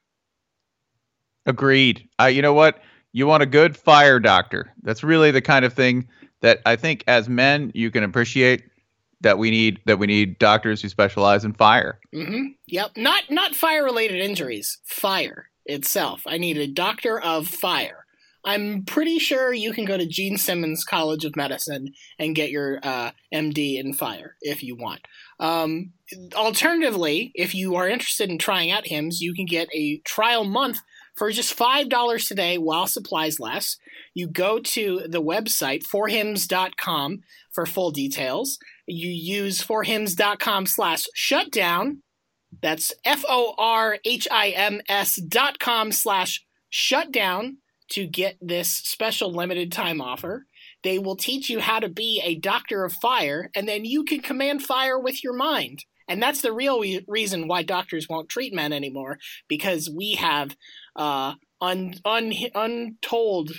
Agreed. Uh, you know what? You want a good fire doctor. That's really the kind of thing that I think as men you can appreciate that we need that we need doctors who specialize in fire. Mm-hmm. Yep. Not not fire related injuries. Fire itself. I need a doctor of fire. I'm pretty sure you can go to Gene Simmons College of Medicine and get your uh, M D in fire if you want. Um, alternatively, if you are interested in trying out Hims, you can get a trial month for just five dollars today while supplies last. You go to the website for hims dot com for full details. You use for hims dot com slash shutdown. That's F O R H I M S dot com slash shutdown to get this special limited time offer. They will teach you how to be a doctor of fire, and then you can command fire with your mind. And that's the real re- reason why doctors won't treat men anymore, because we have uh, un- un- untold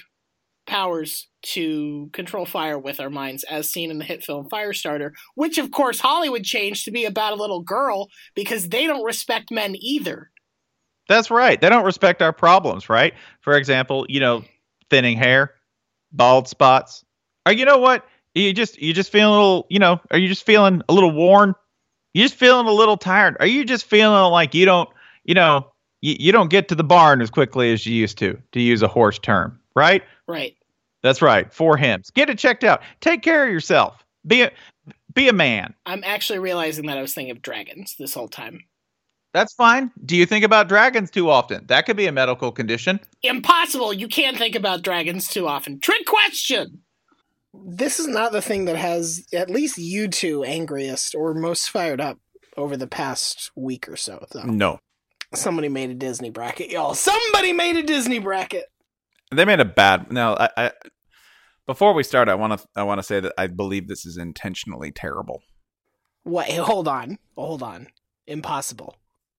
powers to control fire with our minds, as seen in the hit film Firestarter, which, of course, Hollywood changed to be about a little girl because they don't respect men either. That's right. They don't respect our problems, right? For example, you know, thinning hair, bald spots. Or you know what? You just you just feeling a little, you know, are you just feeling a little worn? You just feeling a little tired? Are you just feeling like you don't, you know, you, you don't get to the barn as quickly as you used to, to use a horse term, right? Right. That's right. For Hims. Get it checked out. Take care of yourself. Be a be a man. I'm actually realizing that I was thinking of dragons this whole time. That's fine. Do you think about dragons too often? That could be a medical condition. Impossible. You can't think about dragons too often. Trick question. This is not the thing that has at least you two angriest or most fired up over the past week or so, though. No. Somebody made a Disney bracket, y'all. Somebody made a Disney bracket. They made a bad. No, I. I before we start, I want to. I want to say that I believe this is intentionally terrible. What? Hey, hold on. Hold on. Impossible.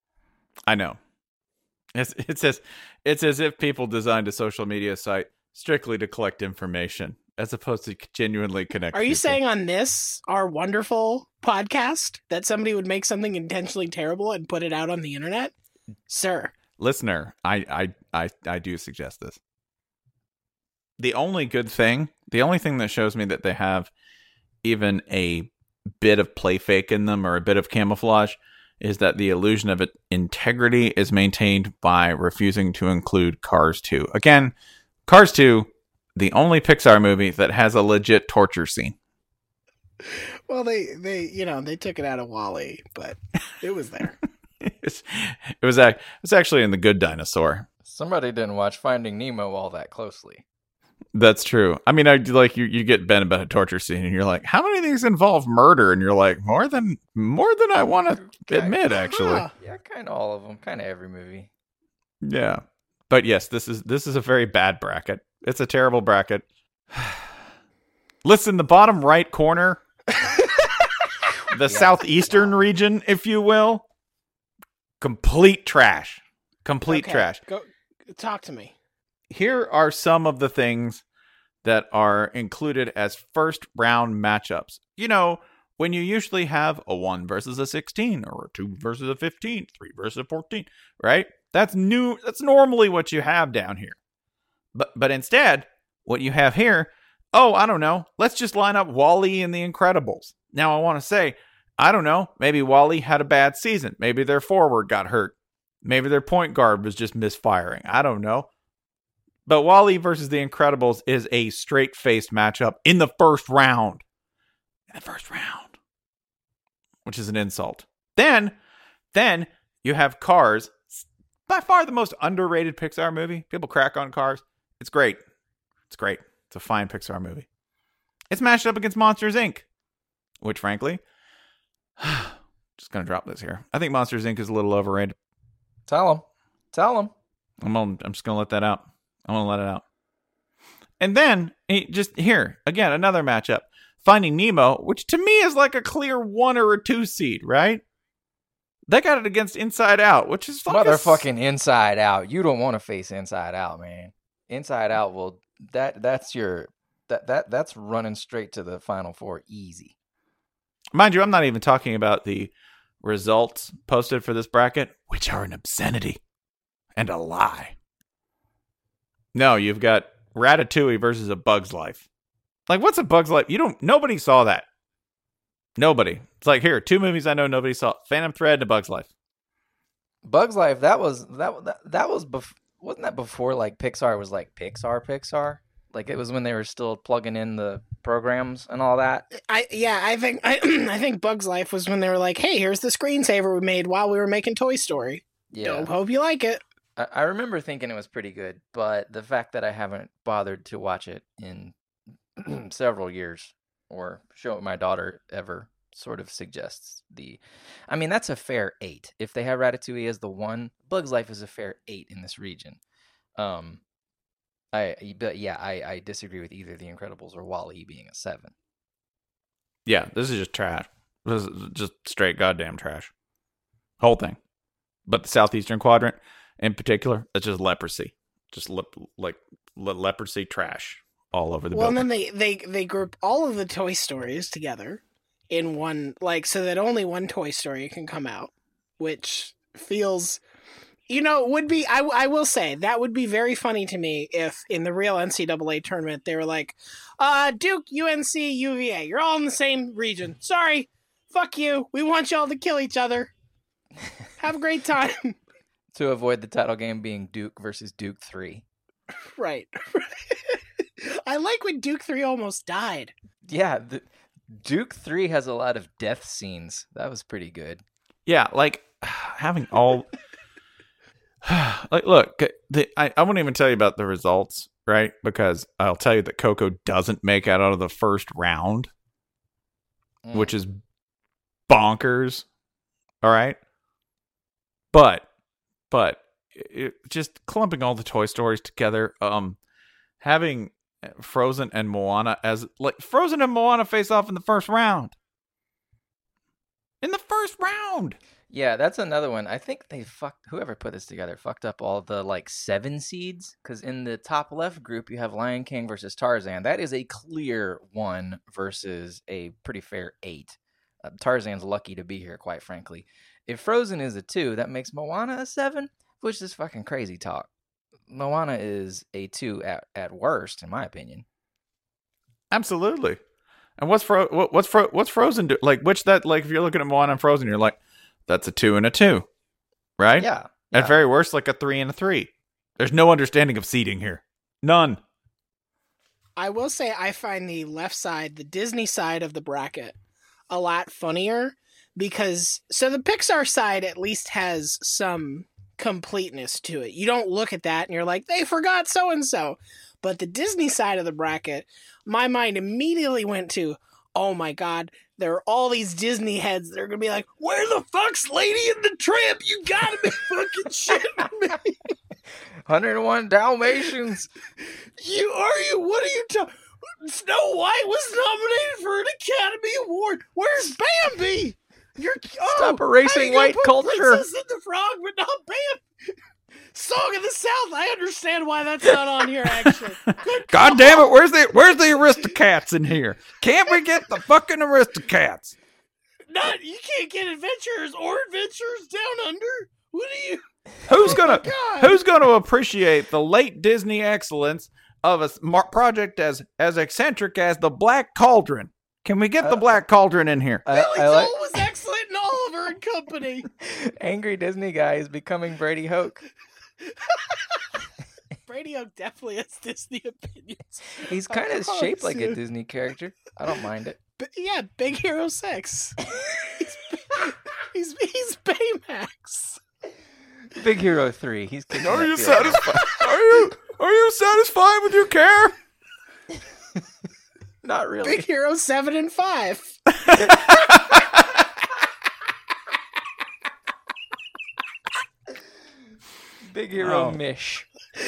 I know. It's it's as it's as if people designed a social media site strictly to collect information, as opposed to genuinely connect. Are you people. saying on this, our wonderful podcast, that somebody would make something intentionally terrible and put it out on the internet? Sir. Listener, I, I, I, I do suggest this. The only good thing, the only thing that shows me that they have even a bit of play fake in them or a bit of camouflage is that the illusion of it, integrity is maintained by refusing to include Cars two. Again, Cars two, the only Pixar movie that has a legit torture scene. Well, they, they you know, they took it out of WALL-E, but it was there. It's, it was it was actually in The Good Dinosaur. Somebody didn't watch Finding Nemo all that closely. That's true. I mean, I like you. You get Ben about a torture scene, and you're like, "How many things involve murder?" And you're like, "More than more than I want to admit." Actually, Huh. Yeah, kind of all of them. Kind of every movie. yeah. But yes, this is this is a very bad bracket. It's a terrible bracket. Listen, the bottom right corner, the southeastern region, if you will, complete trash. Complete Okay, trash. Go talk to me. Here are some of the things that are included as first round matchups. You know, when you usually have a one versus a sixteen or a two versus a fifteen, three versus a fourteen, right? That's new. That's normally what you have down here. But but instead, what you have here, oh, I don't know. Let's just line up WALL-E and The Incredibles. Now, I want to say, I don't know. Maybe WALL-E had a bad season. Maybe their forward got hurt. Maybe their point guard was just misfiring. I don't know. But WALL-E versus The Incredibles is a straight-faced matchup in the first round. In the first round. Which is an insult. Then, then you have Cars. By far the most underrated Pixar movie. People crack on Cars. It's great. It's great. It's a fine Pixar movie. It's matched up against Monsters, Incorporated. Which, frankly, just going to drop this here. I think Monsters, Incorporated is a little overrated. Tell them. Tell them. I'm gonna, I'm just gonna let that out. I'm gonna let it out. And then just here again, another matchup: Finding Nemo, which to me is like a clear one or a two seed, right? They got it against Inside Out, which is like motherfucking a... Inside Out. You don't want to face Inside Out, man. Inside Out will that that's your that that that's running straight to the Final Four easy. Mind you, I'm not even talking about the results posted for this bracket, which are an obscenity and a lie. No, you've got Ratatouille versus A Bug's Life. Like, what's A Bug's Life? You don't. Nobody saw that. Nobody. It's like, here, two movies I know nobody saw: Phantom Thread and A Bug's Life. Bug's Life. That was that that, that was bef- wasn't that before like Pixar was like Pixar Pixar? Like it was when they were still plugging in the programs and all that. I yeah, I think I, I think Bug's Life was when they were like, "Hey, here's the screensaver we made while we were making Toy Story. Yeah, hope you like it." I, I remember thinking it was pretty good, but the fact that I haven't bothered to watch it in several years or show it my daughter ever sort of suggests the. I mean, that's a fair eight. If they have Ratatouille as the one, Bug's Life is a fair eight in this region. Um. I but yeah, I, I disagree with either The Incredibles or WALL-E being a seven. Yeah, this is just trash. This is just straight goddamn trash. Whole thing. But the Southeastern Quadrant, in particular, it's just leprosy. Just le- like le- leprosy trash all over the well, building. Well, and then they, they, they group all of the Toy Stories together in one, like, so that only one Toy Story can come out, which feels... You know, would be, I, I will say, that would be very funny to me if in the real N C double A tournament, they were like, uh, Duke, U N C, U V A, you're all in the same region. Sorry. Fuck you. We want y'all to kill each other. Have a great time. To avoid the title game being Duke versus Duke three. Right. I like when Duke three almost died. Yeah, the, Duke three has a lot of death scenes. That was pretty good. Yeah, like, having all... Like, look, the, I, I won't even tell you about the results, right? Because I'll tell you that Coco doesn't make it out of the first round, mm. which is bonkers. All right. But, but it, just clumping all the Toy Stories together, um, having Frozen and Moana as like Frozen and Moana face off in the first round. In the first round. Yeah, that's another one. I think they fucked, whoever put this together fucked up all the like seven seeds. Because in the top left group, you have Lion King versus Tarzan. That is a clear one versus a pretty fair eight. Uh, Tarzan's lucky to be here, quite frankly. If Frozen is a two, that makes Moana a seven, which is fucking crazy talk. Moana is a two at, at worst, in my opinion. Absolutely. And what's Fro- what, what's Fro- what's Frozen do? Like, which that like if you're looking at Moana and Frozen, you're like, that's a two and a two, right? Yeah, yeah. At very worst, like a three and a three. There's no understanding of seeding here. None. I will say I find the left side, the Disney side of the bracket, a lot funnier because, so the Pixar side at least has some completeness to it. You don't look at that and you're like, they forgot so-and-so. But the Disney side of the bracket, my mind immediately went to, oh my God, there are all these Disney heads that are going to be like, where the fuck's Lady and the Tramp? You gotta be fucking shitting me. one oh one Dalmatians. You are you? What are you talking? Snow White was nominated for an Academy Award. Where's Bambi? You're oh, Stop erasing white culture. Princess and the Frog, but not Bambi. Song of the South. I understand why that's not on here. Actually, Good God damn it! Where's the Where's the Aristocats in here? Can't we get the fucking Aristocats? Not you can't get Adventurers or Adventures Down Under. What are you? Who's oh gonna Who's gonna appreciate the late Disney excellence of a mar- project as as eccentric as the Black Cauldron? Can we get uh, the Black Cauldron in here? I, Billy Joel like... was excellent in Oliver and Company. Angry Disney guy is becoming Brady Hoke. Brady Hoke definitely has Disney opinions. He's kind of oh, shaped like a Disney character. I don't mind it. But yeah, Big Hero Six. he's, he's he's Baymax. Big Hero Three. He's. Are you satisfied? Are you Are you satisfied with your care? Not really. Big Hero Seven and Five. Big Hero Oh. Mish.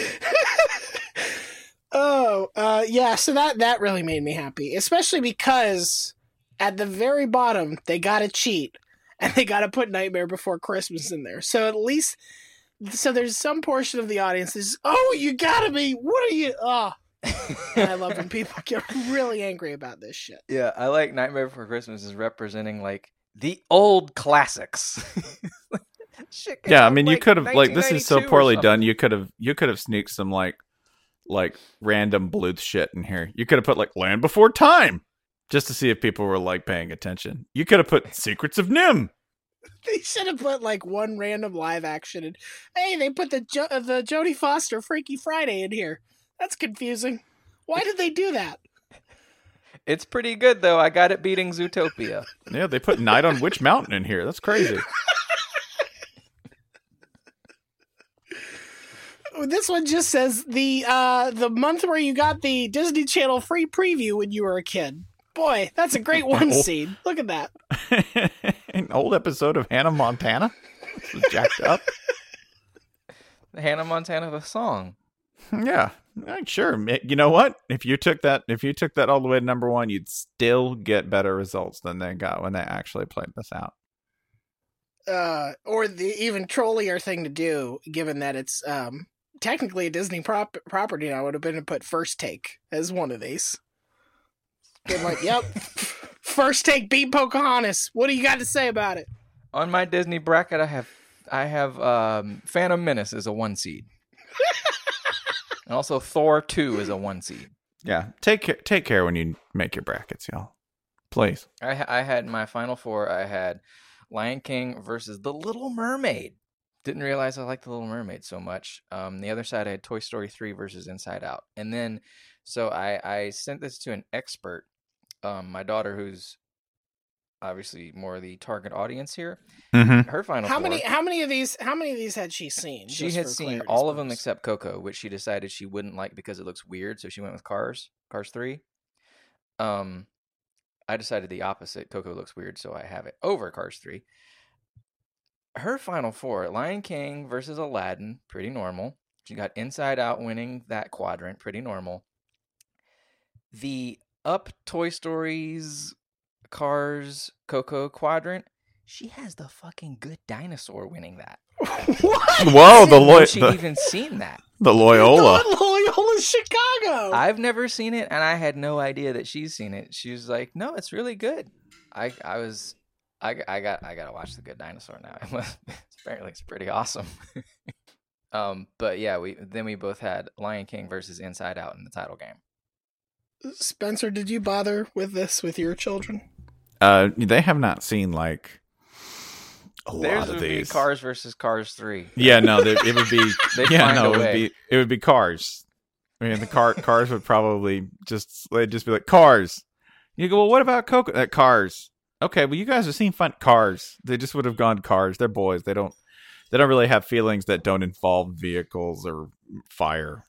Oh, uh, yeah. So that that really made me happy, especially because at the very bottom they got to cheat and they got to put Nightmare Before Christmas in there. So at least, so there's some portion of the audience that's, oh, you gotta be. What are you? Oh, and I love when people get really angry about this shit. Yeah, I like Nightmare Before Christmas is representing like the old classics. Shit came Yeah, I out mean, you like could have like this is so nineteen ninety-two or poorly done. something. You could have you could have sneaked some like like random Bluth shit in here. You could have put like Land Before Time just to see if people were like paying attention. You could have put Secrets of Nim. They should have put like one random live action. And, hey, they put the jo- the Jodie Foster Freaky Friday in here. That's confusing. Why did they do that? It's pretty good though. I got it beating Zootopia. Yeah, they put Night on Witch Mountain in here. That's crazy. This one just says the uh, the month where you got the Disney Channel free preview when you were a kid. Boy, that's a great one scene. Look at that. An old episode of Hannah Montana. This was jacked up. Hannah Montana the song. Yeah, eh, sure. You know what? If you took that, if you took that all the way to number one, you'd still get better results than they got when they actually played this out. Uh, or the even trollier thing to do, given that it's um, technically a Disney prop- property now, would have been to put First Take as one of these. Been like, yep, First Take beat Pocahontas. What do you got to say about it? On my Disney bracket, I have I have um, Phantom Menace as a one seed, and also Thor two is a one seed. Yeah, take care, take care when you make your brackets, y'all. Please. I ha- I had my final four. I had Lion King versus The Little Mermaid. Didn't realize I liked The Little Mermaid so much. Um, the other side, I had Toy Story three versus Inside Out, and then so I I sent this to an expert, um, my daughter, who's obviously more the target audience here. Mm-hmm. Her final How four, many? How many of these? How many of these had she seen? she just had for seen clarity's all of them purpose? except Coco, which she decided she wouldn't like because it looks weird. So she went with Cars, Cars three. Um, I decided the opposite. Coco looks weird, so I have it over Cars three. Her final four: Lion King versus Aladdin, pretty normal. She got Inside Out winning that quadrant, pretty normal. The Up, Toy Stories, Cars, Coco quadrant, she has the fucking Good Dinosaur winning that. What? Whoa, the Didn't know Loy- she the, even seen that. the Loyola. The Loyola Chicago. I've never seen it, and I had no idea that she's seen it. She was like, "No, it's really good." I I was, I, I got I gotta watch the Good Dinosaur now. It was, apparently, it's pretty awesome. um, but yeah, we then we both had Lion King versus Inside Out in the title game. Spencer, did you bother with this with your children? Uh, they have not seen like a Theirs lot of would be these. Cars versus Cars three. Yeah, no, they, it would be. They'd yeah, find no, a it would way. be. It would be Cars. I mean, the car Cars would probably just they'd just be like Cars. You go, well, what about Coco? Uh, Cars. Okay, well, you guys have seen fun Cars. They just would have gone Cars. They're boys. They don't. They don't really have feelings that don't involve vehicles or fire.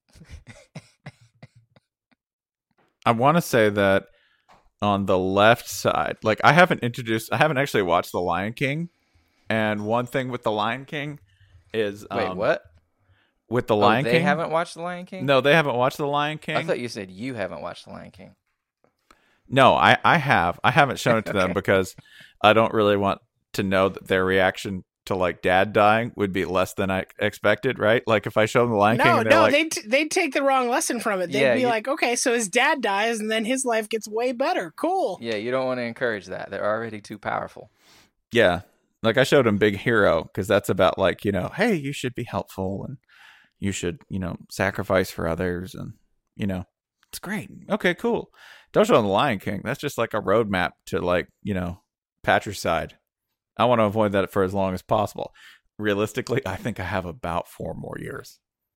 I want to say that on the left side, like I haven't introduced, I haven't actually watched The Lion King, and one thing with The Lion King is Wait, um, what? with The Oh, Lion they King. haven't watched The Lion King? No, they haven't watched The Lion King. I thought you said you haven't watched The Lion King. No, I, I have. I haven't shown it to them Okay. because I don't really want to know that their reaction to like dad dying would be less than I expected, right? Like if I show them The Lion King, No, and they're no, like, they'd, they'd take the wrong lesson from it. They'd Yeah, be you- like, okay, so his dad dies and then his life gets way better. Cool. Yeah, you don't want to encourage that. They're already too powerful. yeah. Like I showed him Big Hero because that's about like, you know, hey, you should be helpful and you should, you know, sacrifice for others. And, you know, it's great. Okay, cool. Don't show them The Lion King. That's just like a roadmap to like, you know, patricide. I want to avoid that for as long as possible. Realistically, I think I have about four more years.